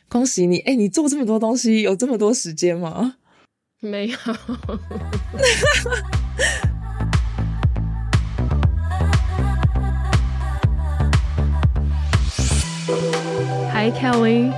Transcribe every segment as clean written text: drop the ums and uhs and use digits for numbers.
恭喜你！你做这么多东西，有这么多时间吗？ 没有。Hi Kelly，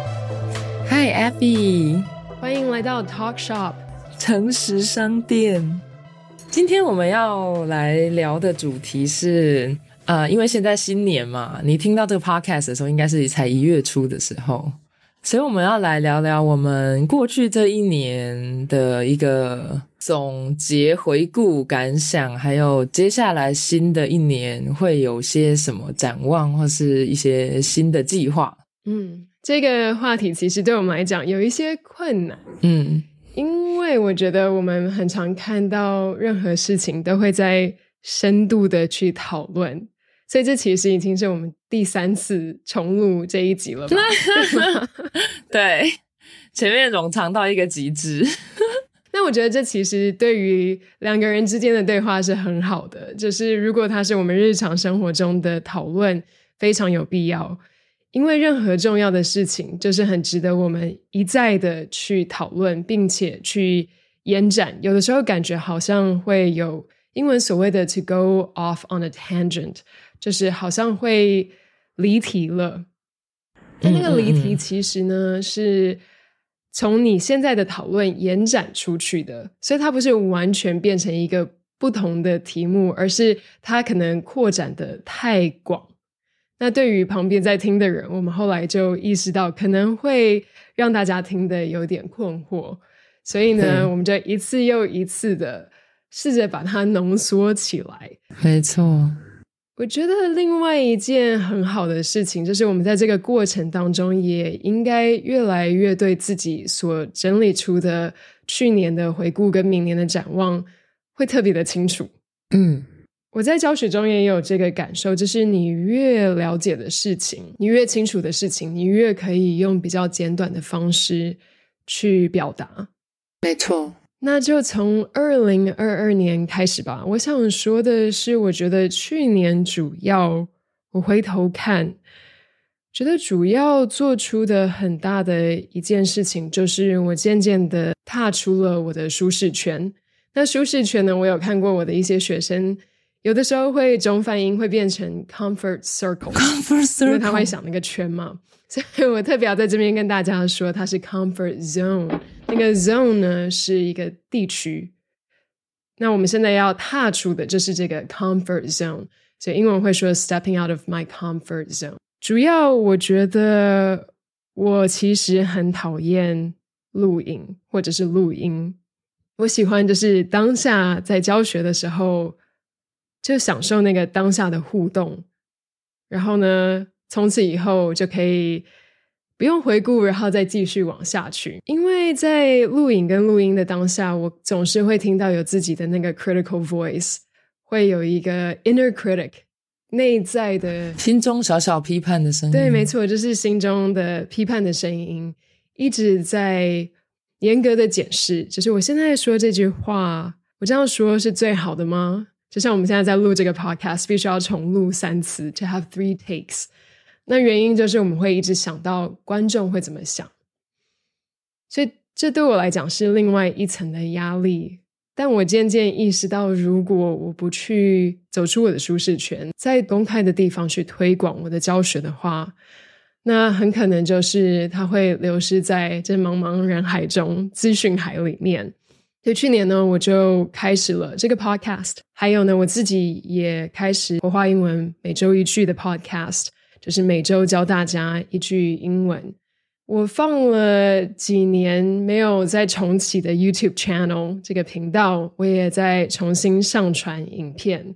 Hi Abby， 欢迎来到 Talk Shop 诚实商店。今天我们要来聊的主题是因为现在新年嘛，你听到这个 podcast 的时候应该是才1月初的时候，所以我们要来聊聊我们过去这一年的一个总结、回顾、感想，还有接下来新的一年会有些什么展望，或是一些新的计划。 这个话题其实对我们来讲有一些困难。因为我觉得我们很常看到任何事情都会在深度的去讨论，所以这其实已经是我们第3次重录这一集了吧？ 对，前面冗长到一个极致。 那我觉得这其实对于2个人之间的对话是很好的，就是如果它是我们日常生活中的讨论，非常有必要。因为任何重要的事情就是很值得我们一再的去讨论，并且去延展，有的时候感觉好像会有英文所谓的 to go off on a tangent， 就是好像会离题了。但那个离题其实呢是从你现在的讨论延展出去的，所以它不是完全变成一个不同的题目，而是它可能扩展的太广。那对于旁边在听的人，我们后来就意识到可能会让大家听得有点困惑，所以呢我们就一次又一次的试着把它浓缩起来。 没错， 我觉得另外一件很好的事情就是我们在这个过程当中也应该越来越对自己所整理出的去年的回顾跟明年的展望会特别的清楚。我在教学中也有这个感受，就是你越了解的事情，你越清楚的事情，你越可以用比较简短的方式去表达。 没错。 那就从2022年开始吧。我想说的是，我觉得去年我回头看，觉得主要做出的很大的一件事情，就是我渐渐的踏出了我的舒适圈。那舒适圈呢，我有看过我的一些学生有的时候会中翻英会变成 comfort circle， 因为他会想那个圈嘛，所以我特别要在这边跟大家说它是 comfort zone。 那个 zone 呢是一个地区，那我们现在要踏出的就是这个 comfort zone， 所以英文会说 stepping out of my comfort zone。 主要我觉得我其实很讨厌录影或者是录音，我喜欢就是当下在教学的时候就享受那个当下的互动，然后呢从此以后就可以不用回顾，然后再继续往下去。因为在录影跟录音的当下，我总是会听到有自己的那个 critical voice， 会有一个 inner critic， 内在的心中小小批判的声音。 对，没错，就是心中的批判的声音一直在严格的检视，就是我现在说这句话，我这样说是最好的吗？就像我们现在在录这个 podcast 必须要重录3次 to have 3 takes， 那原因就是我们会一直想到观众会怎么想，所以这对我来讲是另外一层的压力。但我渐渐意识到，如果我不去走出我的舒适圈，在公开的地方去推广我的教学的话，那很可能就是它会流失在这茫茫人海中，资讯海里面。所以去年呢，我就开始了这个 podcast， 还有呢，我自己也开始活化英文每周1句的 podcast， 就是每周教大家1句英文。我放了几年没有再重启的 YouTube channel 这个频道，我也在重新上传影片。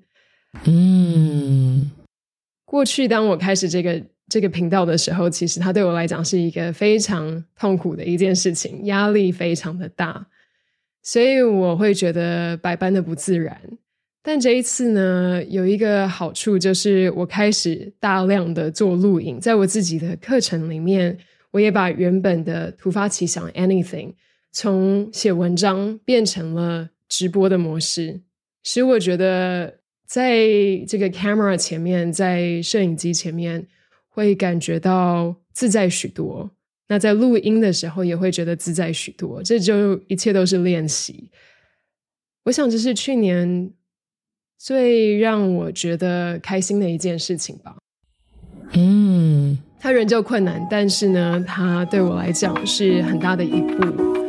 过去当我开始这个频道的时候，其实它对我来讲是一个非常痛苦的一件事情，压力非常的大，所以我会觉得百般的不自然。但这一次呢，有一个好处，就是我开始大量的做录影，在我自己的课程里面，我也把原本的突发奇想 anything 从写文章变成了直播的模式，使我觉得在这个 camera 前面，在摄影机前面会感觉到自在许多。 那在录音的时候也会觉得自在许多，这就一切都是练习。我想这是去年最让我觉得开心的一件事情吧。它仍旧困难，但是呢，它对我来讲是很大的一步。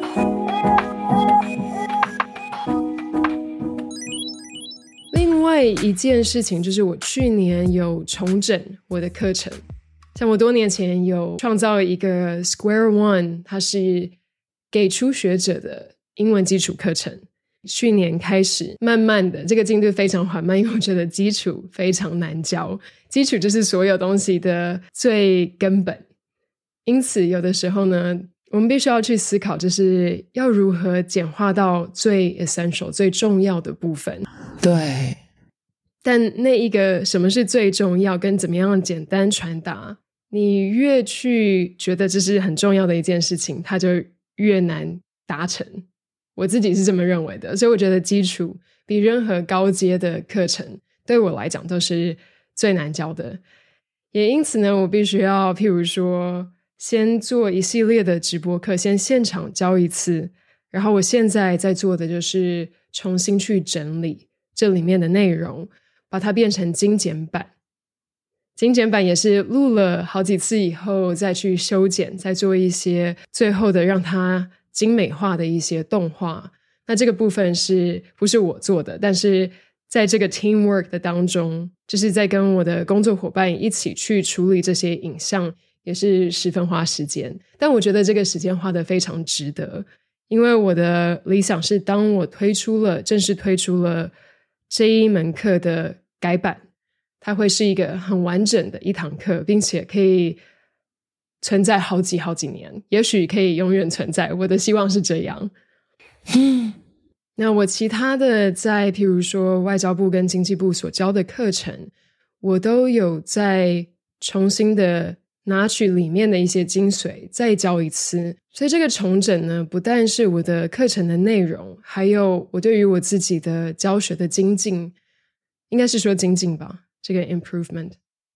另外一件事情就是我去年有重整我的课程，像我多年前有创造一个 Square One， 它是给初学者的英文基础课程。去年开始慢慢的，这个进度非常缓慢，因为我觉得基础非常难教，基础就是所有东西的最根本。因此有的时候呢，我们必须要去思考，就是要如何简化到最 essential 最重要的部分。 对， 但那一个什么是最重要跟怎么样简单传达，你越去觉得这是很重要的一件事情，它就越难达成。我自己是这么认为的，所以我觉得基础比任何高阶的课程对我来讲都是最难教的。也因此呢，我必须要譬如说先做一系列的直播课，先现场教一次，然后我现在在做的就是重新去整理这里面的内容，把它变成精简版。精简版也是录了好几次以后再去修剪，再做一些最后的让它精美化的一些动画。那这个部分是不是我做的，但是在这个 teamwork 的当中，就是在跟我的工作伙伴一起去处理这些影像，也是十分花时间。但我觉得这个时间花得非常值得，因为我的理想是当我正式推出了这一门课的改版，它会是一个很完整的一堂课，并且可以存在好几年，也许可以永远存在，我的希望是这样。那我其他的在譬如说外交部跟经济部所教的课程，我都有在重新的拿取里面的一些精髓再教一次。所以这个重整呢，不但是我的课程的内容，还有我对于我自己的教学的精进，应该是说精进吧，这个 improvement。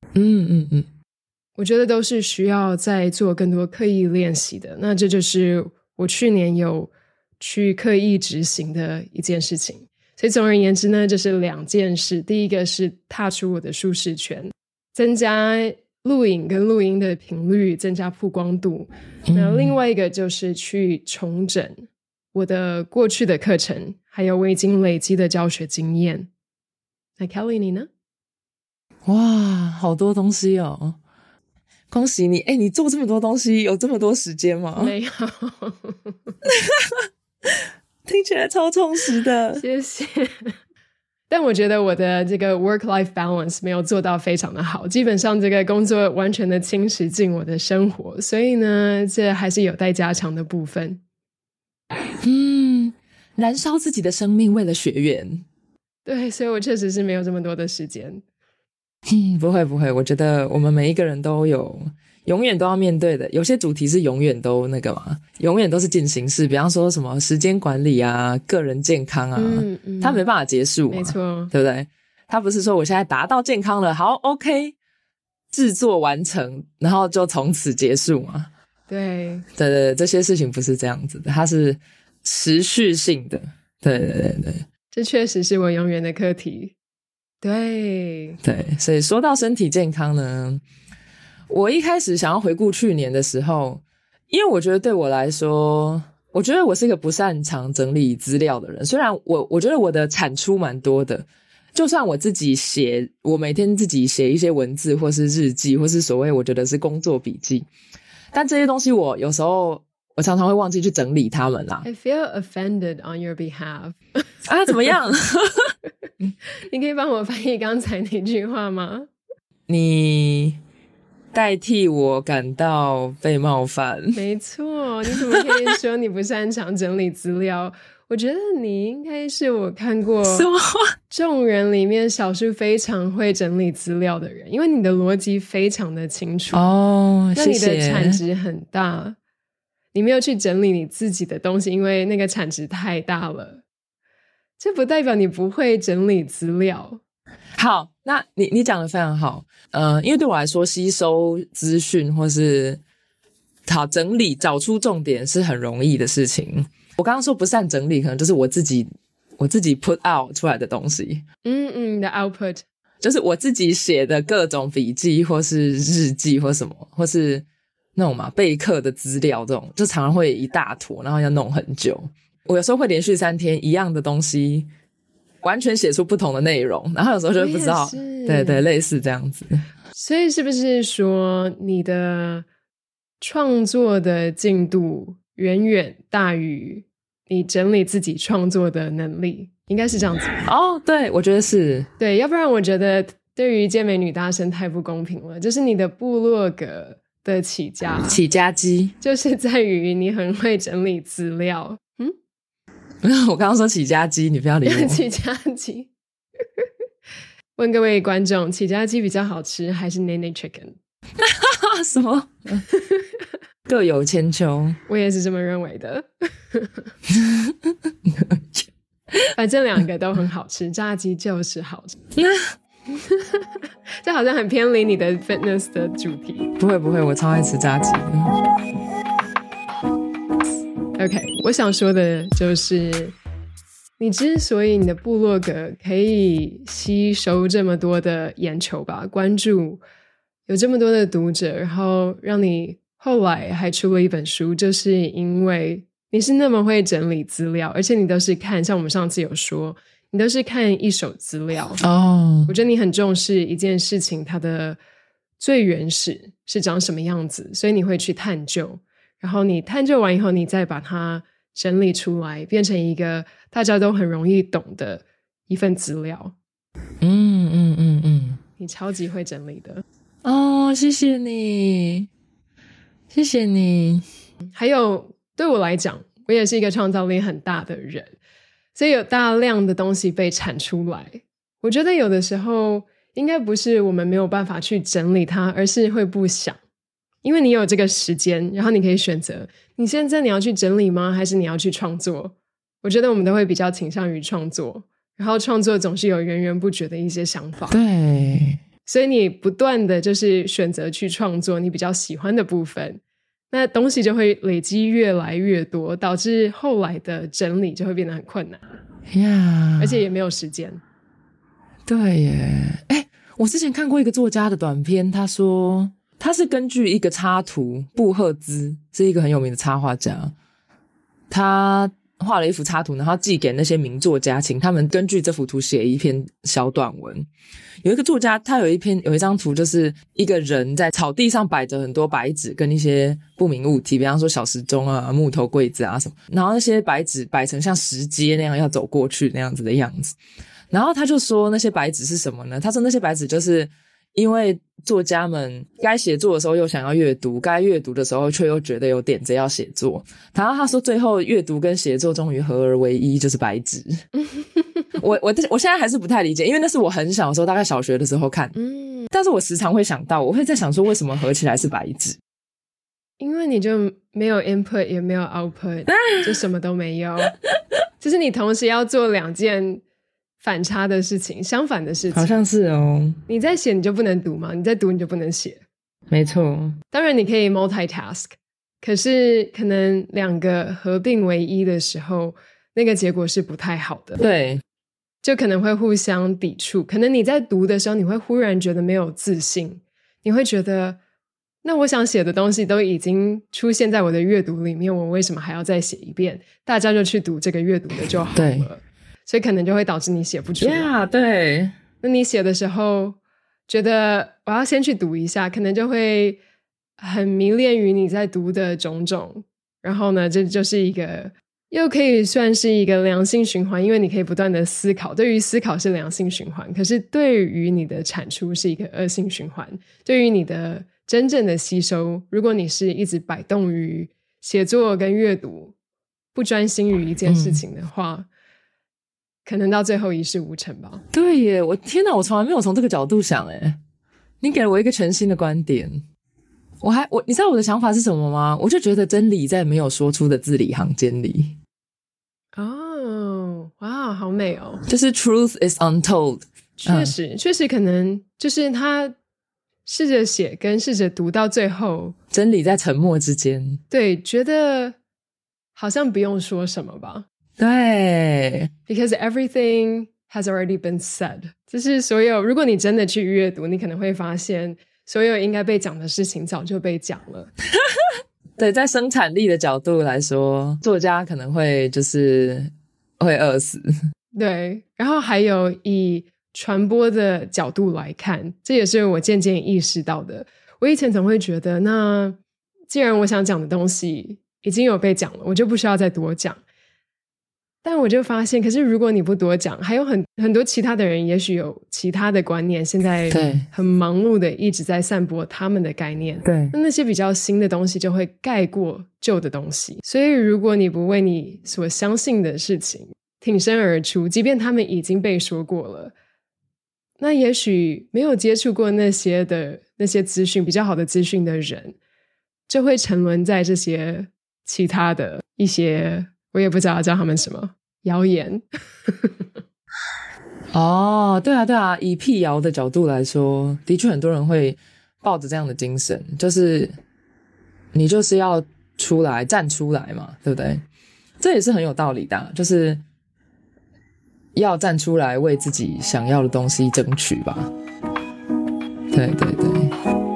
我觉得都是需要再做更多刻意练习的。那这就是我去年有去刻意执行的一件事情。所以总而言之呢，这是两件事。第一个是踏出我的舒适圈，增加录影跟录音的频率，增加曝光度。那另外一个就是去重整我的过去的课程，还有我已经累积的教学经验。那 Kelly 你呢？ 哇，好多东西哦。恭喜你！你做这么多东西，有这么多时间吗？ 没有。 听起来超充实的。 谢谢。但我觉得我的这个 work-life balance 没有做到非常的好，基本上这个工作完全的侵蚀进我的生活，所以呢，这还是有待加强的部分。 燃烧自己的生命为了学员。 对，所以我确实是没有这么多的时间。 不会，我觉得我们每一个人都有永远都要面对的，有些主题是永远都那个嘛，永远都是进行式，比方说什么时间管理啊、个人健康啊，它没办法结束嘛， 没错， 对不对？它不是说我现在达到健康了，好 OK， 制作完成，然后就从此结束嘛。 对， 这些事情不是这样子的，它是持续性的。对， 这确实是我永远的课题。对， 所以说到身体健康呢，我一开始想要回顾去年的时候，因为我觉得对我来说，我觉得我是一个不擅长整理资料的人，虽然我觉得我的产出蛮多的，就算我自己写，我每天自己写一些文字或是日记，或是所谓我觉得是工作笔记，但这些东西我有时候我常常会忘记去整理它们啦。 I feel offended on your behalf. 啊，怎么样？ 你可以帮我翻译刚才那句话吗？ 你代替我感到被冒犯。 没错，你怎么可以说你不擅长整理资料？我觉得你应该是我看过众人里面少数非常会整理资料的人，因为你的逻辑非常的清楚。那你的产值很大，你没有去整理你自己的东西，因为那个产值太大了。这不代表你不会整理资料。 好，那你讲得非常好。因为对我来说，吸收资讯或是好，整理找出重点是很容易的事情。我刚刚说不善整理，可能就是我自己 put out 出来的东西。 的 output 就是我自己写的各种笔记或是日记或什么，或是那种嘛备课的资料，这种就常常会一大坨，然后要弄很久。我有时候会连续3天一样的东西完全写出不同的内容，然后有时候就不知道，对对，类似这样子。 所以是不是说你的创作的进度远远大于你整理自己创作的能力？应该是这样子哦，对，我觉得是。 对，要不然我觉得对于健美女大生太不公平了。就是你的部落格的起家机就是在于你很会整理资料。 我刚刚说起家鸡，你不要理我。 起家鸡问各位观众，起家鸡比较好吃还是 Nene Chicken？ 什么？各有千秋。 我也是这么认为的。反正2个都很好吃，炸鸡就是好吃。这好像很偏离你的 fitness 的主题。 不会不会，我超爱吃炸鸡的。 OK， 我想说的就是你之所以你的部落格可以吸收这么多的眼球吧，关注，有这么多的读者，然后让你后来还出了一本书，就是因为你是那么会整理资料，而且你都是看，像我们上次有说，你都是看一手资料哦。 我觉得你很重视一件事情它的最原始是长什么样子，所以你会去探究，然后你探究完以后，你再把它整理出来，变成一个大家都很容易懂的一份资料。你超级会整理的哦，谢谢你，谢谢你。 还有对我来讲，我也是一个创造力很大的人，所以有大量的东西被产出来。我觉得有的时候应该不是我们没有办法去整理它，而是会不想。因为你有这个时间，然后你可以选择你现在你要去整理吗，还是你要去创作。我觉得我们都会比较倾向于创作，然后创作总是有源源不绝的一些想法。 对， 所以你不断的就是选择去创作你比较喜欢的部分，那东西就会累积越来越多，导致后来的整理就会变得很困难呀， 而且也没有时间。 对耶。我之前看过一个作家的短篇，他说他是根据一个插图，布赫兹是一个很有名的插画家，他画了一幅插图，然后寄给那些名作家，请他们根据这幅图写一篇小短文。有一个作家，他有一张图，就是一个人在草地上摆着很多白纸跟一些不明物体，比方说小时钟啊、木头柜子啊什么，然后那些白纸摆成像石阶那样要走过去那样子的样子。然后他就说那些白纸是什么呢？他说那些白纸就是因为作家们该写作的时候又想要阅读，该阅读的时候却又觉得有点子要写作，然后他说最后阅读跟写作终于合而为一，就是白纸。我现在还是不太理解，因为那是我很小的时候，大概小学的时候看，但是我时常会想到，我会在想说为什么合起来是白纸。 因为你就没有 input 也没有 output 就什么都没有就是你同时要做2件反差的事情，相反的事情。 好像是哦。 你在写你就不能读嘛，你在读你就不能写。 没错。 当然你可以 multitask， 可是可能2个合并为一的时候，那个结果是不太好的。 对， 就可能会互相抵触。可能你在读的时候，你会忽然觉得没有自信，你会觉得那我想写的东西都已经出现在我的阅读里面，我为什么还要再写一遍？大家就去读这个阅读的就好了。所以可能就会导致你写不出来。 Yeah， 对。 那你写的时候觉得我要先去读一下，可能就会很迷恋于你在读的种种，然后呢这就是一个又可以算是一个良性循环，因为你可以不断的思考，对于思考是良性循环，可是对于你的产出是一个恶性循环。对于你的真正的吸收，如果你是一直摆动于写作跟阅读，不专心于一件事情的话，可能到最后一事无成吧。 对耶，我天哪，我从来没有从这个角度想耶，你给了我一个全新的观点。你知道我的想法是什么吗？我就觉得真理在没有说出的字里行间里。 哦，哇，好美哦！ 就是 truth is untold。 确实可能就是它试着写跟试着读到最后， 真理在沉默之间。 对，觉得好像不用说什么吧。 对 Because everything has already been said. 就是所有，如果你真的去阅读，你可能会发现所有应该被讲的事情早就被讲了。 对，在生产力的角度来说，作家可能会就是会饿死。 对，然后还有以传播的角度来看，这也是我渐渐意识到的。我以前总会觉得，那既然我想讲的东西已经有被讲了，我就不需要再多讲。但我就发现，可是如果你不多讲，还有很多其他的人也许有其他的观念，现在很忙碌的一直在散播他们的概念。 对， 那些比较新的东西就会盖过旧的东西。所以如果你不为你所相信的事情挺身而出，即便他们已经被说过了，那也许没有接触过那些资讯，比较好的资讯的人，就会沉沦在这些其他的一些，我也不知道叫他们什么谣言。 哦，对啊对啊，以辟谣的角度来说，的确很多人会抱着这样的精神，就是你就是要出来站出来嘛，对不对？这也是很有道理的啊，就是要站出来为自己想要的东西争取吧。对对对。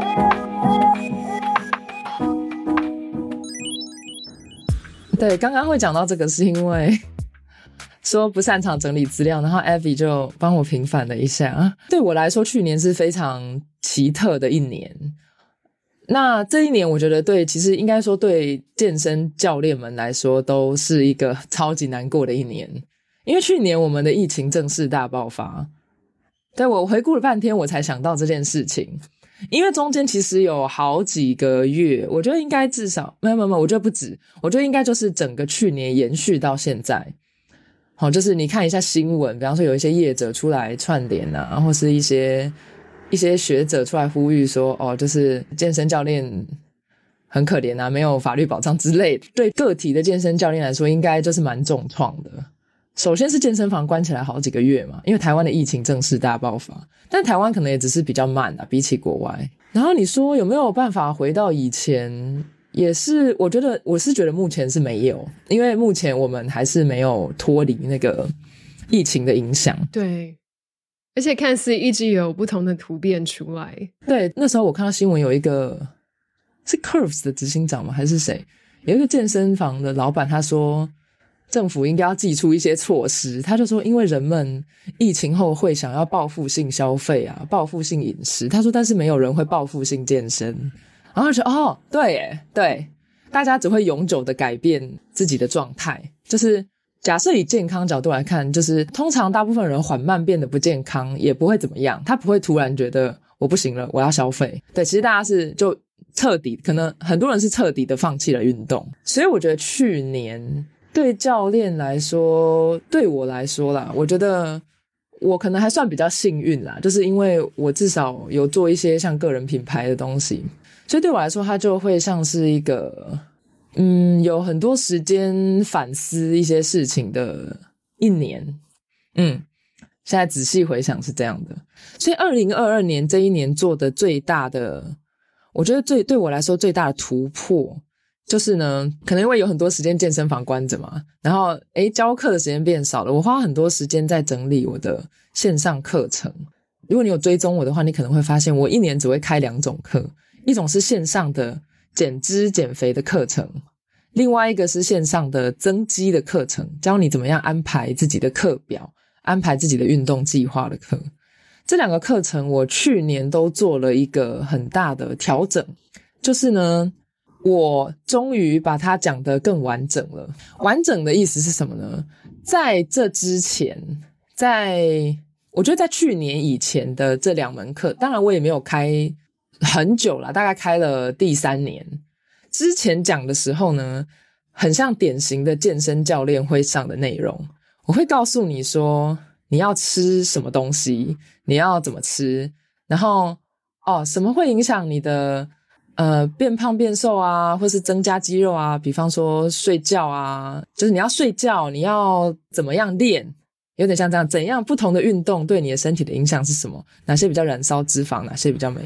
对，刚刚会讲到这个是因为说不擅长整理资料，然后 Abby 就帮我平反了一下。对我来说，去年是非常奇特的一年。那这一年我觉得其实应该说对健身教练们来说都是一个超级难过的一年。因为去年我们的疫情正式大爆发。对，我回顾了半天我才想到这件事情。因为中间其实有好几个月，我觉得应该至少没有，我觉得不止，我觉得应该就是整个去年延续到现在。好，就是你看一下新闻，比方说有一些业者出来串联啊，或是一些学者出来呼吁说，就是健身教练很可怜啊，没有法律保障之类的。对个体的健身教练来说，应该就是蛮重创的。首先是健身房关起来好几个月嘛，因为台湾的疫情正式大爆发，但台湾可能也只是比较慢啊，比起国外。然后你说有没有办法回到以前，也是我是觉得目前是没有，因为目前我们还是没有脱离那个疫情的影响。 对，而且看似一直有不同的突变出来。 对，那时候我看到新闻有一个是 Curves 的执行长吗还是谁，有一个健身房的老板，他说政府应该要祭出一些措施。他就说因为人们疫情后会想要报复性消费啊，报复性饮食，他说但是没有人会报复性健身。然后就说对耶，对，大家只会永久的改变自己的状态。就是假设以健康角度来看，就是通常大部分人缓慢变得不健康也不会怎么样，他不会突然觉得我不行了我要消费。对，其实大家是就彻底，可能很多人是彻底的放弃了运动。所以我觉得去年对教练来说，对我来说啦，我觉得我可能还算比较幸运啦，就是因为我至少有做一些像个人品牌的东西，所以对我来说它就会像是一个有很多时间反思一些事情的一年。现在仔细回想是这样的。所以2022年这一年做的最大的，我觉得对我来说最大的突破就是呢，可能因为有很多时间健身房关着嘛，然后教课的时间变少了，我花很多时间在整理我的线上课程。如果你有追踪我的话，你可能会发现我一年只会开2种课，一种是线上的减脂减肥的课程，另外一个是线上的增肌的课程，教你怎么样安排自己的课表，安排自己的运动计划的课。这2个课程我去年都做了一个很大的调整，就是呢我终于把它讲得更完整了。完整的意思是什么呢？在这之前，我觉得在去年以前的这2门课，当然我也没有开很久啦，大概开了第3年。之前讲的时候呢，很像典型的健身教练会上的内容。我会告诉你说你要吃什么东西，你要怎么吃，然后什么会影响你的变胖变瘦啊，或是增加肌肉啊，比方说睡觉啊，就是你要睡觉，你要怎么样练，有点像这样，怎样不同的运动对你的身体的影响是什么，哪些比较燃烧脂肪，哪些比较没有。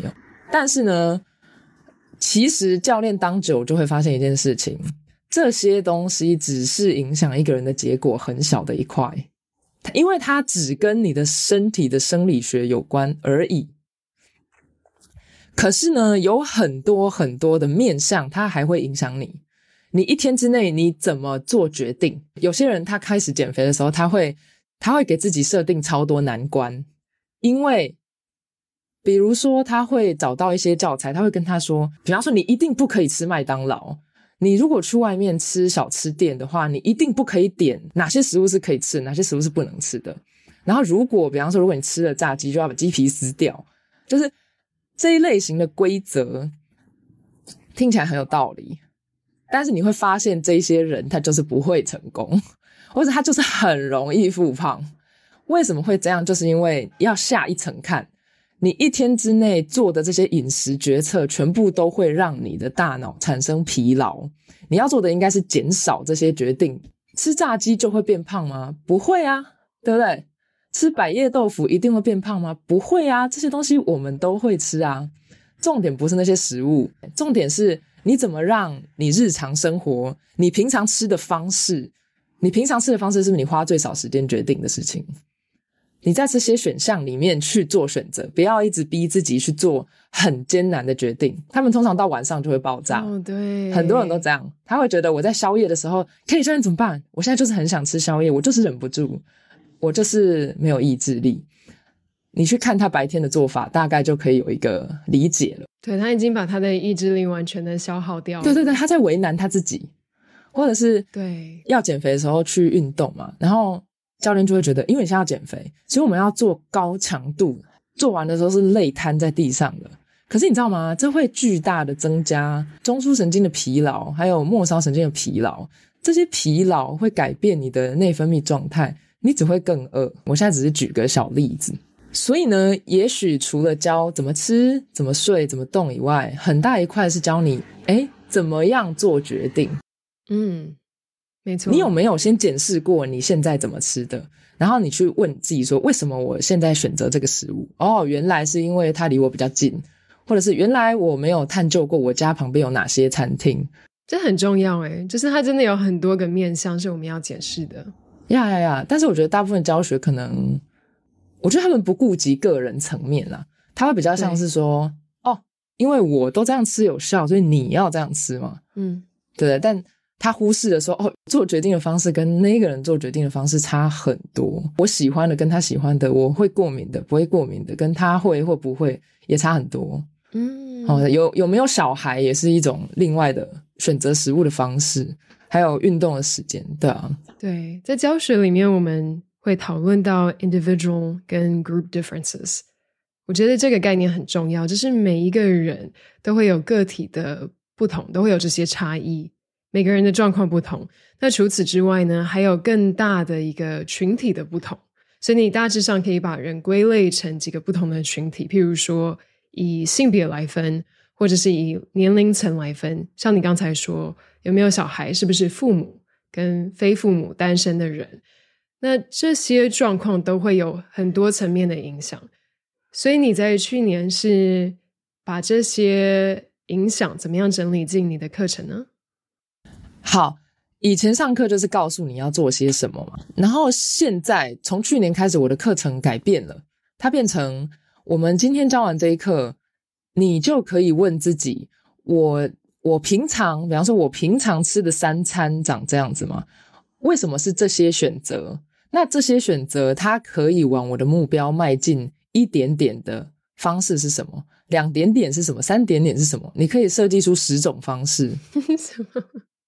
但是呢，其实教练当久就会发现一件事情，这些东西只是影响一个人的结果很小的一块，因为它只跟你的身体的生理学有关而已。可是呢，有很多很多的面向它还会影响你。你一天之内你怎么做决定？有些人他开始减肥的时候，他会给自己设定超多难关，因为比如说他会找到一些教材，他会跟他说，比方说你一定不可以吃麦当劳，你如果去外面吃小吃店的话，你一定不可以点哪些食物是可以吃的，哪些食物是不能吃的。然后比方说如果你吃了炸鸡，就要把鸡皮撕掉，就是这一类型的规则听起来很有道理，但是你会发现这些人他就是不会成功，或者他就是很容易复胖。为什么会这样？就是因为要下一层看，你一天之内做的这些饮食决策全部都会让你的大脑产生疲劳。你要做的应该是减少这些决定。吃炸鸡就会变胖吗？不会啊，对不对？吃百叶豆腐一定会变胖吗？不会啊，这些东西我们都会吃啊。重点不是那些食物，重点是你怎么让你日常生活，你平常吃的方式是不是你花最少时间决定的事情？你在这些选项里面去做选择，不要一直逼自己去做很艰难的决定，他们通常到晚上就会爆炸。 对， 很多人都这样，他会觉得我在宵夜的时候可以教练怎么办？我现在就是很想吃宵夜，我就是忍不住，我就是没有意志力。你去看他白天的做法，大概就可以有一个理解了。 对，他已经把他的意志力完全的消耗掉了。 对对对，他在为难他自己，或者是对要减肥的时候去运动嘛，然后教练就会觉得，因为你现在要减肥，所以我们要做高强度，做完的时候是累瘫在地上的。可是你知道吗？这会巨大的增加中枢神经的疲劳，还有末梢神经的疲劳。这些疲劳会改变你的内分泌状态，你只会更饿。我现在只是举个小例子。所以呢，也许除了教怎么吃、怎么睡、怎么动以外，很大一块是教你怎么样做决定。 没错。 你有没有先检视过你现在怎么吃的，然后你去问自己说，为什么我现在选择这个食物？原来是因为它离我比较近，或者是原来我没有探究过我家旁边有哪些餐厅。 这很重要就是它真的有很多个面向是我们要检视的。 但是我觉得大部分教学可能，我觉得他们不顾及个人层面啦，他会比较像是说，因为我都这样吃有效，所以你要这样吃嘛。对，但他忽视了说，做决定的方式跟那个人做决定的方式差很多。我喜欢的跟他喜欢的，我会过敏的不会过敏的，跟他会或不会也差很多。有没有小孩也是一种另外的选择食物的方式，还有运动的时间。对啊， 对，在教学里面我们会讨论到 individual 跟 group differences。我觉得这个概念很重要，就是每一个人都会有个体的不同，都会有这些差异，每个人的状况不同。那除此之外呢，还有更大的一个群体的不同，所以你大致上可以把人归类成几个不同的群体，譬如说以性别来分，或者是以年龄层来分。像你刚才说有没有小孩，是不是父母跟非父母单身的人，那这些状况都会有很多层面的影响。所以你在去年是把这些影响怎么样整理进你的课程呢？ 好，以前上课就是告诉你要做些什么嘛，然后现在从去年开始我的课程改变了，它变成我们今天教完这一课，你就可以问自己，我平常，比方说我平常吃的3餐长这样子吗？为什么是这些选择？那这些选择它可以往我的目标迈进一点点的方式是什么？2点点是什么？3点点是什么？你可以设计出10种方式。 什么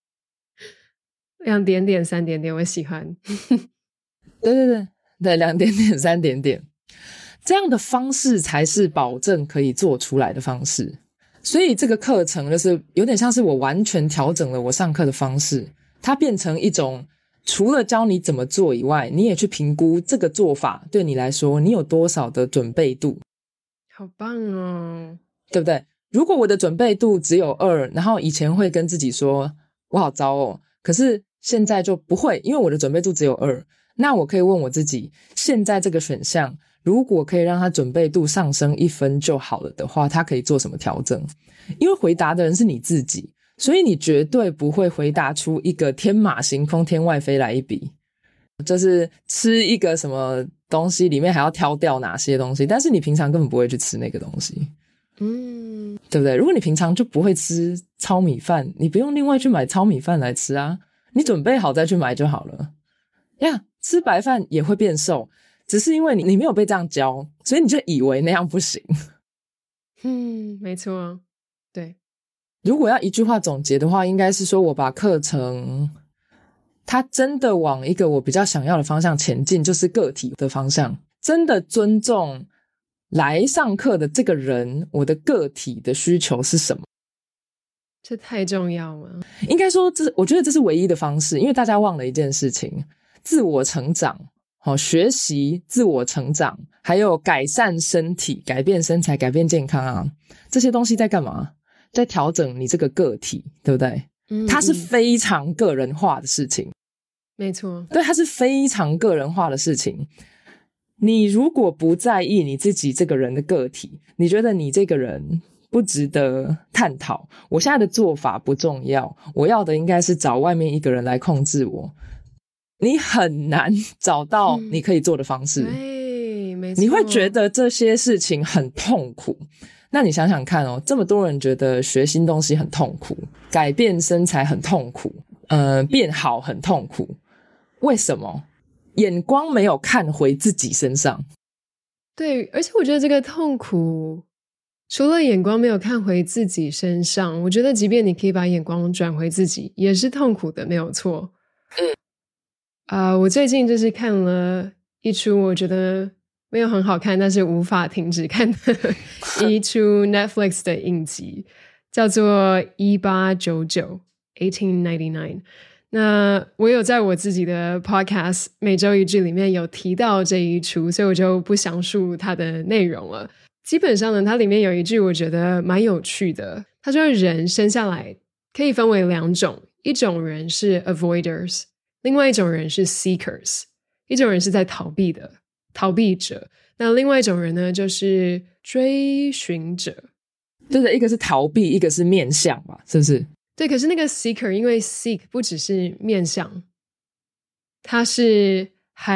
？2点点3点点我喜欢。 对2点点3点点，这样的方式才是保证可以做出来的方式。所以这个课程就是有点像是我完全调整了我上课的方式，它变成一种除了教你怎么做以外，你也去评估这个做法对你来说你有多少的准备度。 好棒哦， 对不对？如果我的准备度只有2，然后以前会跟自己说我好糟哦，可是现在就不会，因为我的准备度只有2， 那我可以问我自己，现在这个选项如果可以让他准备度上升1分就好了的话，他可以做什么调整？因为回答的人是你自己，所以你绝对不会回答出一个天马行空天外飞来一笔，就是吃一个什么东西里面还要挑掉哪些东西，但是你平常根本不会去吃那个东西，对不对？如果你平常就不会吃糙米饭，你不用另外去买糙米饭来吃啊，你准备好再去买就好了呀。吃白饭也会变瘦，只是因为你没有被这样教，所以你就以为那样不行。 没错，对。 如果要一句话总结的话，应该是说我把课程它真的往一个我比较想要的方向前进，就是个体的方向，真的尊重来上课的这个人，我的个体的需求是什么。 这太重要了。 应该说我觉得这是唯一的方式，因为大家忘了一件事情，自我成长，学习自我成长，还有改善身体，改变身材，改变健康啊，这些东西在干嘛？在调整你这个个体，对不对？它是非常个人化的事情。 没错， 对，它是非常个人化的事情。你如果不在意你自己这个人的个体，你觉得你这个人不值得探讨，我现在的做法不重要，我要的应该是找外面一个人来控制我，你很难找到你可以做的方式。 对，没错。 你会觉得这些事情很痛苦。那你想想看哦，这么多人觉得学新东西很痛苦，改变身材很痛苦，变好很痛苦，为什么？眼光没有看回自己身上。 对，而且我觉得这个痛苦除了眼光没有看回自己身上，我觉得即便你可以把眼光转回自己也是痛苦的，没有错。我最近就是看了一出我觉得没有很好看但是无法停止看的一出 Netflix 的影集，叫做1899 1899。那我有在我自己的 podcast 每周一句里面有提到这一出，所以我就不详述它的内容了。基本上呢，它里面有一句我觉得蛮有趣的，他说人生下来可以分为2种，一种人是 avoiders， 另外一种人是 seekers， 一种人是在逃避的逃避者，那另外一种人呢就是追寻者。 对的，一个是逃避，一个是面向吧，是不是？ 对，可是那个 seeker 因为 seek 不只是面向，他是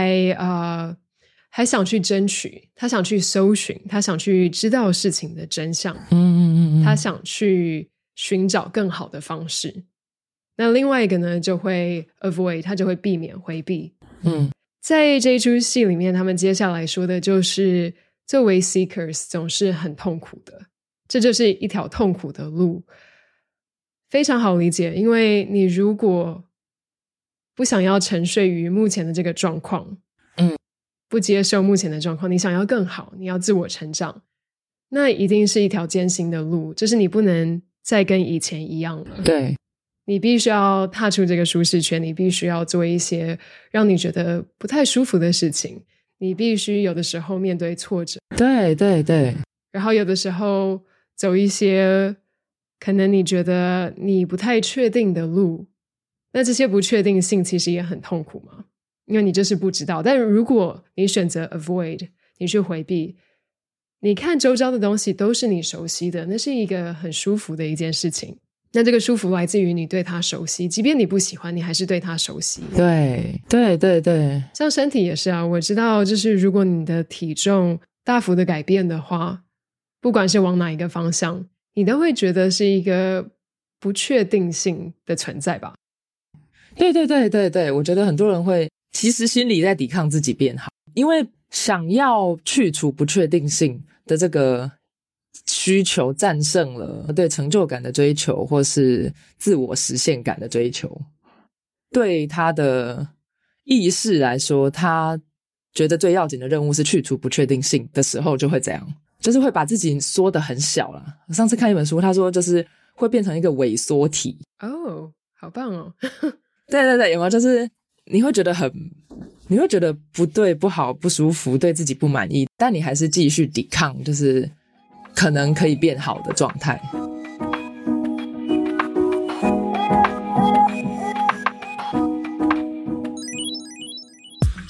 还想去争取，他想去搜寻，他想去知道事情的真相，他想去寻找更好的方式。那另外一个呢就会 avoid， 他就会避免回避。在这一出戏里面，他们接下来说的就是作为 seekers 总是很痛苦的，这就是一条痛苦的路。非常好理解，因为你如果不想要沉睡于目前的这个状况，不接受目前的状况，你想要更好，你要自我成长，那一定是一条艰辛的路，就是你不能再跟以前一样了。 对， 你必须要踏出这个舒适圈，你必须要做一些让你觉得不太舒服的事情，你必须有的时候面对挫折， 对对对， 然后有的时候走一些可能你觉得你不太确定的路，那这些不确定性其实也很痛苦嘛，因为你就是不知道。但如果你选择 avoid， 你去回避，你看周遭的东西都是你熟悉的，那是一个很舒服的一件事情。那这个舒服来自于你对它熟悉，即便你不喜欢，你还是对它熟悉。 对对对对， 像身体也是啊，我知道就是如果你的体重大幅的改变的话，不管是往哪一个方向，你都会觉得是一个不确定性的存在吧。 对对对对对，我觉得很多人会其实心里在抵抗自己变好，因为想要去除不确定性的这个需求战胜了对成就感的追求或是自我实现感的追求。对他的意识来说，他觉得最要紧的任务是去除不确定性的时候就会这样，就是会把自己缩得很小啦。上次看一本书，他说就是会变成一个萎缩体。 哦，好棒哦。 对对对，有没有就是你会觉得不对、不好、不舒服，对自己不满意，但你还是继续抵抗，就是可能可以变好的状态。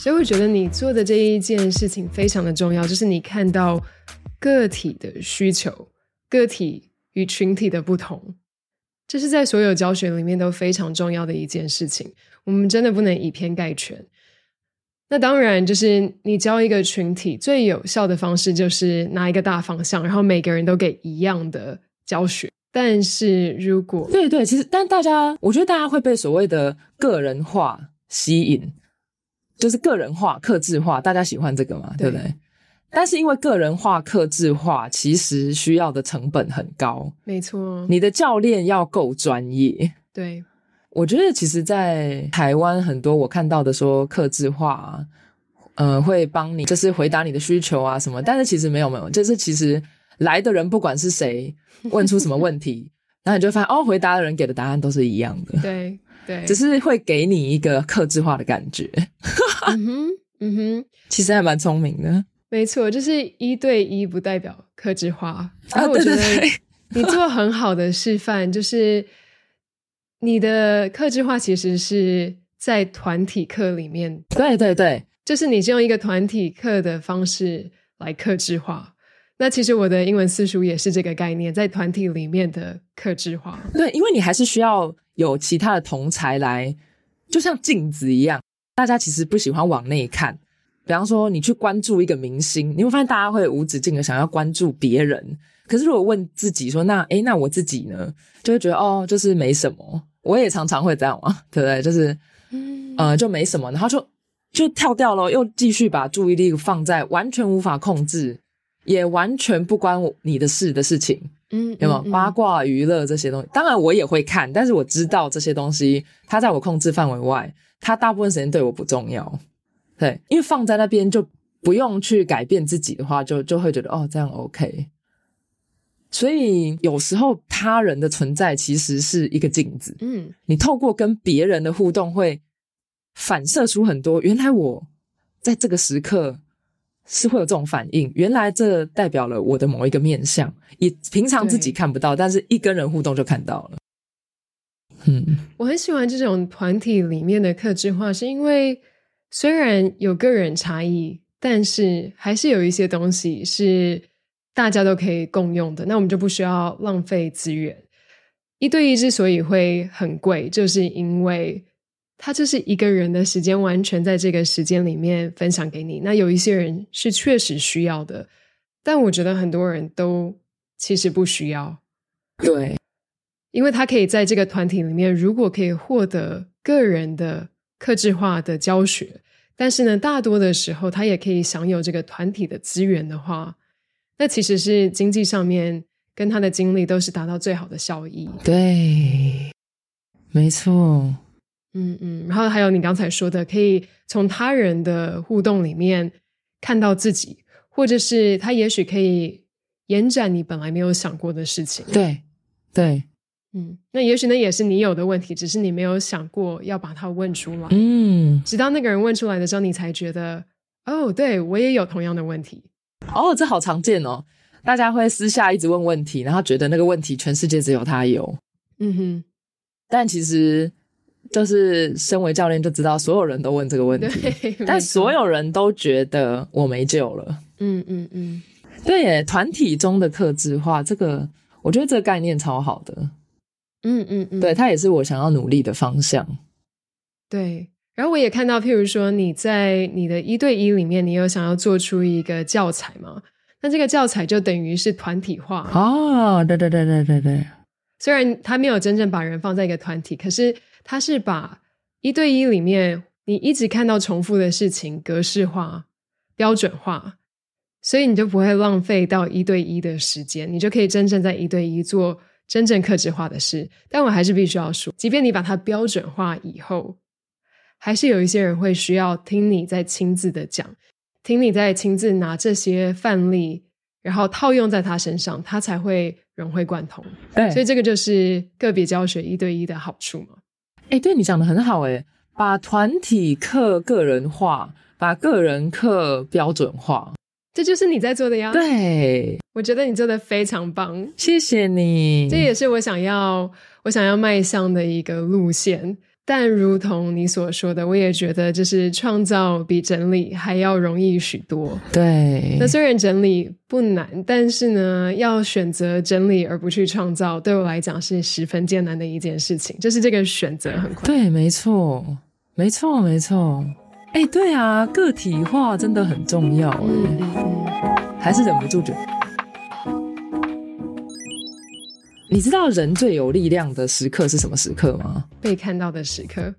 所以我觉得你做的这一件事情非常的重要，就是你看到个体的需求，个体与群体的不同，这是在所有教学里面都非常重要的一件事情，我们真的不能以偏概全。那当然就是你教一个群体最有效的方式就是拿一个大方向，然后每个人都给一样的教学。但是如果对，其实但我觉得大家会被所谓的个人化吸引，就是个人化客制化，大家喜欢这个嘛， 对不对？但是因为个人化客制化其实需要的成本很高， 没错， 你的教练要够专业。 对， 我觉得其实在台湾很多我看到的说客制化会帮你就是回答你的需求啊什么，但是其实没有，就是其实来的人不管是谁问出什么问题然后你就会发现回答的人给的答案都是一样的， 对， 只是会给你一个客制化的感觉其实还蛮聪明的。 没错，就是1对1不代表客制化。然后我觉得你做很好的示范就是你的客制化其实是在团体课里面， 对， 就是你是用一个团体课的方式来客制化。那其实我的英文私塾也是这个概念，在团体里面的客制化。 对，因为你还是需要有其他的同侪来，就像镜子一样，大家其实不喜欢往内看。比方说你去关注一个明星，你会发现大家会无止境的想要关注别人，可是如果问自己说那我自己呢，就会觉得就是没什么。我也常常会这样嘛，对不对？就是就没什么，然后就跳掉了，又继续把注意力放在完全无法控制也完全不关你的事的事情，有没有？八卦娱乐这些东西当然我也会看，但是我知道这些东西它在我控制范围外，它大部分时间对我不重要。对，因为放在那边就不用去改变自己的话，就会觉得这样 OK。 所以有时候他人的存在其实是一个镜子，你透过跟别人的互动会反射出很多，原来我在这个时刻是会有这种反应，原来这代表了我的某一个面向，也平常自己看不到，但是一跟人互动就看到了。 我很喜欢这种团体里面的客制化，是因为虽然有个人差异，但是还是有一些东西是大家都可以共用的，那我们就不需要浪费资源。1对1之所以会很贵，就是因为它就是一个人的时间完全在这个时间里面分享给你，那有一些人是确实需要的，但我觉得很多人都其实不需要。 对， 因为他可以在这个团体里面，如果可以获得个人的客制化的教学，但是呢大多的时候他也可以享有这个团体的资源的话，那其实是经济上面跟他的精力都是达到最好的效益。 对，没错。 然后还有你刚才说的，可以从他人的互动里面看到自己，或者是他也许可以延展你本来没有想过的事情。 对， 那也许那也是你有的问题，只是你没有想过要把它问出来。直到那个人问出来的时候，你才觉得对，我也有同样的问题。 这好常见哦，大家会私下一直问问题，然后觉得那个问题全世界只有他有。但其实就是身为教练就知道所有人都问这个问题，但所有人都觉得我没救了。对耶，团体中的客制化，这个我觉得这个概念超好的。对，它也是我想要努力的方向。 对，然后我也看到譬如说你在你的1对1里面，你有想要做出一个教材吗？那这个教材就等于是团体化。对，虽然他没有真正把人放在一个团体，可是他是把1对1里面你一直看到重复的事情格式化标准化，所以你就不会浪费到1对1的时间，你就可以真正在1对1做真正客制化的事。但我还是必须要说，即便你把它标准化以后，还是有一些人会需要听你在亲自的讲，听你在亲自拿这些范例然后套用在他身上，他才会融会贯通。 对， 所以这个就是个别教学1对1的好处嘛。 对，你讲得很好耶，把团体课个人化，把个人课标准化， 这就是你在做的呀。 对， 我觉得你做得非常棒， 谢谢你。 这也是我想要迈向的一个路线。 但如同你所说的，我也觉得就是创造比整理还要容易许多。 对， 那虽然整理不难，但是呢，要选择整理而不去创造，对我来讲是十分艰难的一件事情，就是这个选择很困难。 对，没错没错没错。对啊，个体化真的很重要还是忍不住觉得。你知道人最有力量的时刻是什么时刻吗？ 被看到的时刻。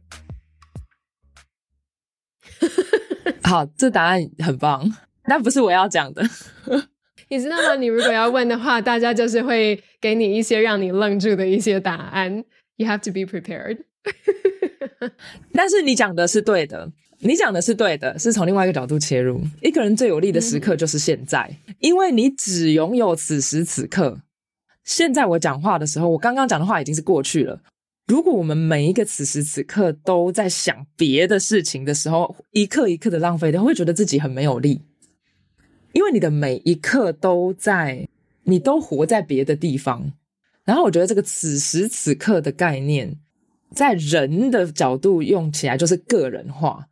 好，这答案很棒，但不是我要讲的。 你知道吗？你如果要问的话，大家就是会给你一些让你愣住的一些答案。You have to be prepared 。 但是你讲的是对的，你讲的是对的，是从另外一个角度切入。一个人最有力的时刻就是现在，因为你只拥有此时此刻。现在我讲话的时候，我刚刚讲的话已经是过去了。如果我们每一个此时此刻都在想别的事情的时候，一刻一刻的浪费掉，会觉得自己很没有力。因为你的每一刻你都活在别的地方。然后我觉得这个此时此刻的概念，在人的角度用起来就是个人化。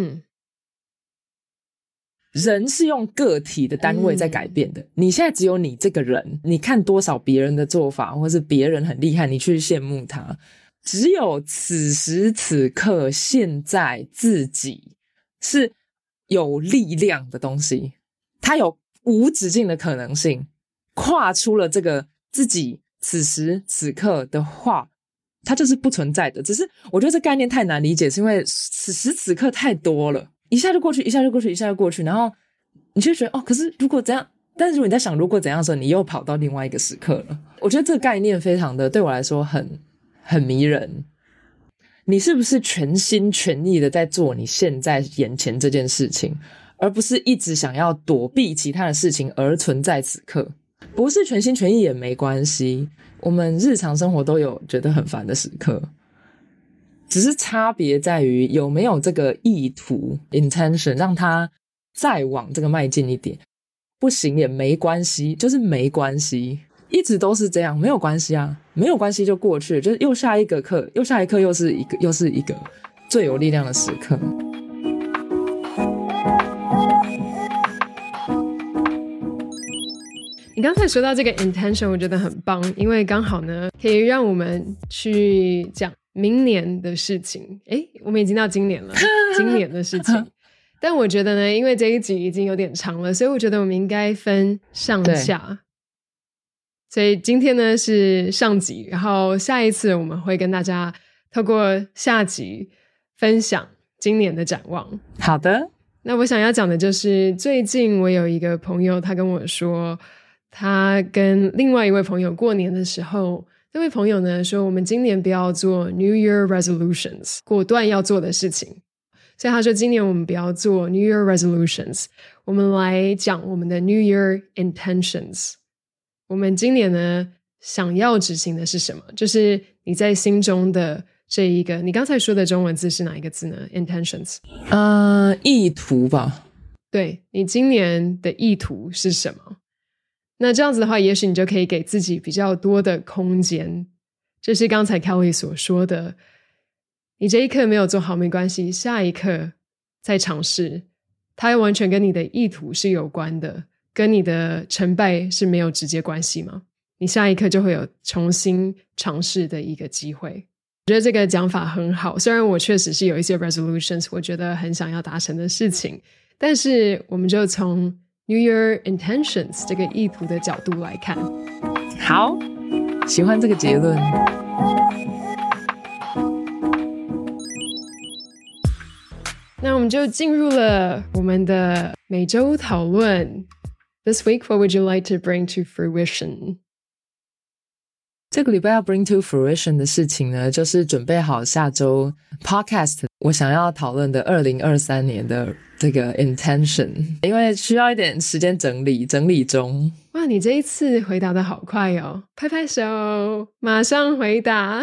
人是用个体的单位在改变的。你现在只有你这个人，你看多少别人的做法，或是别人很厉害，你去羡慕他。只有此时此刻现在自己是有力量的东西，它有无止境的可能性。跨出了这个自己此时此刻的话，它就是不存在的。只是我觉得这概念太难理解，是因为此时此刻太多了，一下就过去，一下就过去，一下就过去，然后你就觉得可是如果怎样，但是如果你在想如果怎样的时候，你又跑到另外一个时刻了。我觉得这个概念非常的对我来说很迷人。你是不是全心全意的在做你现在眼前这件事情，而不是一直想要躲避其他的事情而存在此刻？不是全心全意也没关系，我们日常生活都有觉得很烦的时刻，只是差别在于有没有这个意图 intention 让他再往这个迈进一点。不行也没关系，就是没关系，一直都是这样，没有关系啊，没有关系就过去了，就是又下一个课，又下一课，又是一个最有力量的时刻。 你刚才说到这个 intention 我觉得很棒，因为刚好呢可以让我们去讲明年的事情。我们已经到今年了今年的事情。但我觉得呢，因为这一集已经有点长了，所以我觉得我们应该分上下。所以今天呢是上集，然后下一次我们会跟大家透过下集分享今年的展望。 好的。 那我想要讲的就是最近我有一个朋友，他跟我说他跟另外一位朋友过年的时候，那位朋友呢说我们今年不要做 New Year Resolutions 果断要做的事情，所以他说今年我们不要做 New Year Resolutions， 我们来讲我们的 New Year Intentions。 我们今年呢想要执行的是什么，就是你在心中的这一个，你刚才说的中文字是哪一个字呢？ Intentions 意图吧。 对，你今年的意图是什么？那这样子的话，也许你就可以给自己比较多的空间。就是刚才 Kelly 所说的，你这一刻没有做好没关系，下一刻再尝试，它完全跟你的意图是有关的，跟你的成败是没有直接关系吗？你下一刻就会有重新尝试的一个机会。我觉得这个讲法很好，虽然我确实是有一些 resolutions 我觉得很想要达成的事情，但是我们就从 New Year Intentions 这个意图的角度来看。 好，喜欢这个结论。 那我们就进入了我们的每周讨论。This week, what would you like to bring to fruition? 这个礼拜要 bring to fruition 的事情呢，就是准备好下周 podcast 我想要讨论的2023年的这个 intention， 因为需要一点时间整理中。 哇，你这一次回答的好快哦，拍拍手，马上回答。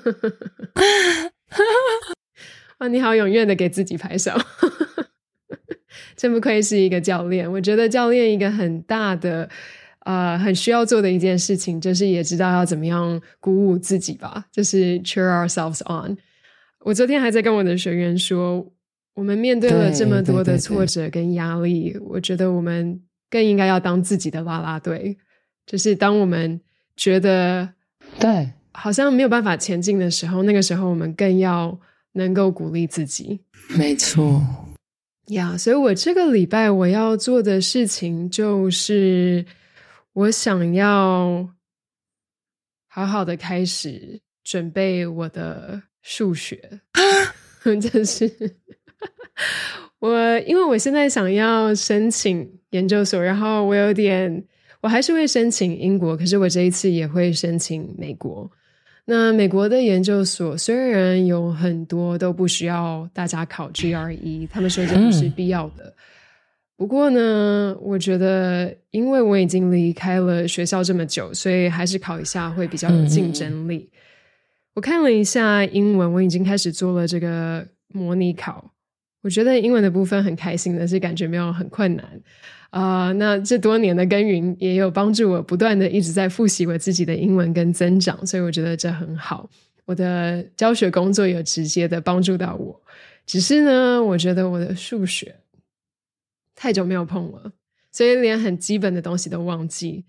哇，你好踊跃的给自己拍手。真不愧是一个教练。我觉得教练一个很大的很需要做的一件事情，就是也知道要怎么样鼓舞自己吧，就是 cheer ourselves on。 我昨天还在跟我的学员说，我们面对了这么多的挫折跟压力，我觉得我们更应该要当自己的啦啦队。就是当我们觉得对好像没有办法前进的时候，那个时候我们更要能够鼓励自己。 没错呀，所以我这个礼拜我要做的事情就是我想要好好的开始准备我的数学就是因为我现在想要申请研究所，然后我还是会申请英国，可是我这一次也会申请美国。那美国的研究所虽然有很多都不需要大家考 GRE， 他们说这不是必要的。不过呢，我觉得因为我已经离开了学校这么久，所以还是考一下会比较有竞争力。我看了一下英文，我已经开始做了这个模拟考。我觉得英文的部分很开心的是感觉没有很困难。那这多年的耕耘也有帮助我不断的一直在复习我自己的英文跟增长，所以我觉得这很好。我的教学工作有直接的帮助到我，只是呢，我觉得我的数学太久没有碰了，所以连很基本的东西都忘记。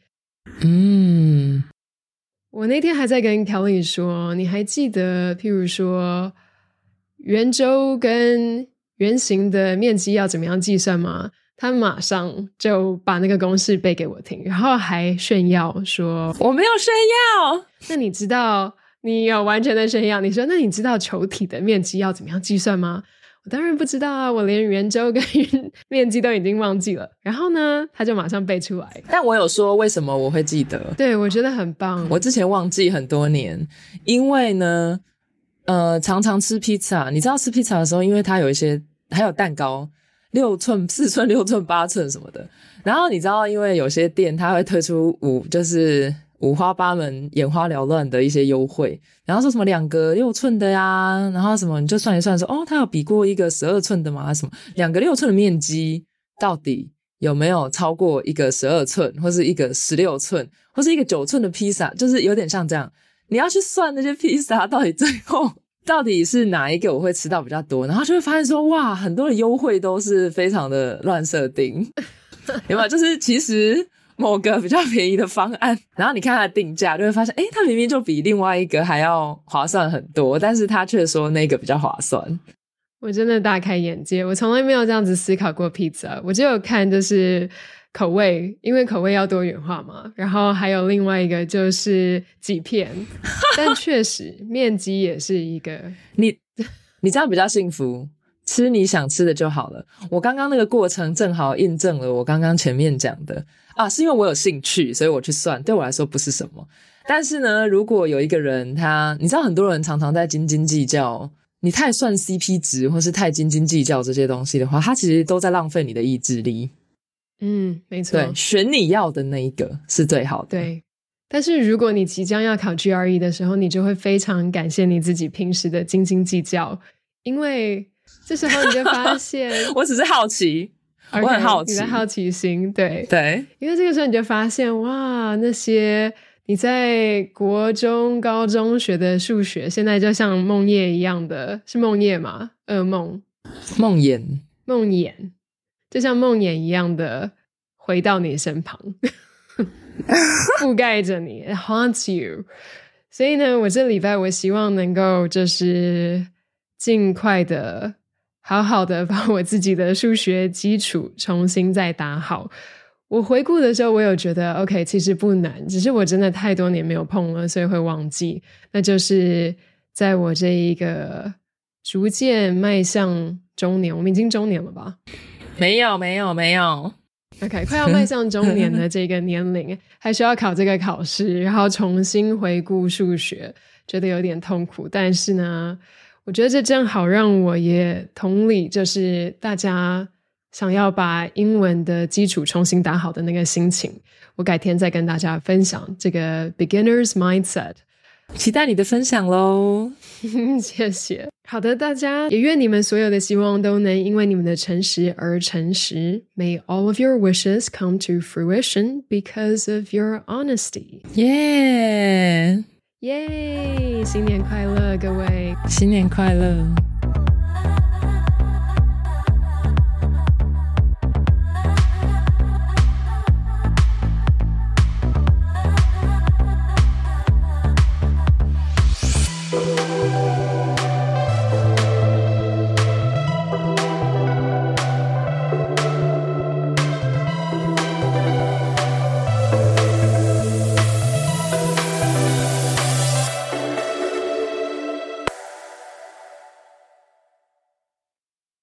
我那天还在跟 Kelly 说，你还记得譬如说圆周跟圆形的面积要怎么样计算吗？他马上就把那个公式背给我听，然后还炫耀说我没有炫耀。 那你知道，你有完全的炫耀，你说那你知道球体的面积要怎么样计算吗？我当然不知道啊，我连圆周跟面积都已经忘记了。然后呢，他就马上背出来。 但我有说为什么我会记得。 对，我觉得很棒。 我之前忘记很多年，因为呢常常吃披萨，你知道吃披萨的时候，因为它有一些还有蛋糕6寸、4寸、6寸、8寸什么的，然后你知道因为有些店它会推出就是五花八门眼花缭乱的一些优惠，然后说什么2个6寸的呀，然后什么你就算一算说它有比过一个12寸的吗？什么2个6寸的面积到底有没有超过一个12寸或是一个16寸或是一个9寸的披萨，就是有点像这样，你要去算那些披萨到底最后到底是哪一个我会吃到比较多，然后就会发现说哇，很多的优惠都是非常的乱设定有没有？就是其实某个比较便宜的方案，然后你看它的定价就会发现它明明就比另外一个还要划算很多，但是他却说那个比较划算。 我真的大开眼界，我从来没有这样子思考过披萨，我只有看就是口味，因为口味要多元化嘛，然后还有另外一个就是几片但确实面积也是一个你这样比较幸福，吃你想吃的就好了。我刚刚那个过程正好印证了我刚刚前面讲的是因为我有兴趣所以我去算，对我来说不是什么。但是呢，如果有一个人你知道很多人常常在斤斤计较，你太算 CP 值或是太斤斤计较这些东西的话，他其实都在浪费你的意志力。 没错， 对，选你要的那一个是最好的。 对，但是如果你即将要考 GRE 的时候，你就会非常感谢你自己平时的斤斤计较，因为这时候你就发现我只是好奇我很好奇， 你的好奇心，对， 因为这个时候你就发现哇，那些你在国中高中学的数学现在就像梦魇一样的，是梦魇吗？噩梦， 梦魇就像梦魇一样的回到你身旁覆盖着你 It haunts you。 所以呢，我这礼拜我希望能够就是尽快的好好的把我自己的数学基础重新再打好。我回顾的时候我有觉得 OK 其实不难，只是我真的太多年没有碰了，所以会忘记。那就是在我这一个逐渐迈向中年，我们已经中年了吧？没有 OK 快要迈向中年的这个年龄还需要考这个考试，然后重新回顾数学，觉得有点痛苦。但是呢，我觉得这正好让我也同理就是大家想要把英文的基础重新打好的那个心情。我改天再跟大家分享这个 beginner's mindset， 期待你的分享咯谢谢。好的，大家也愿你们所有的希望都能因为你们的诚实而诚实。 May all of your wishes come to fruition because of your honesty。 耶、 耶！新年快乐，各位！ 新年快乐！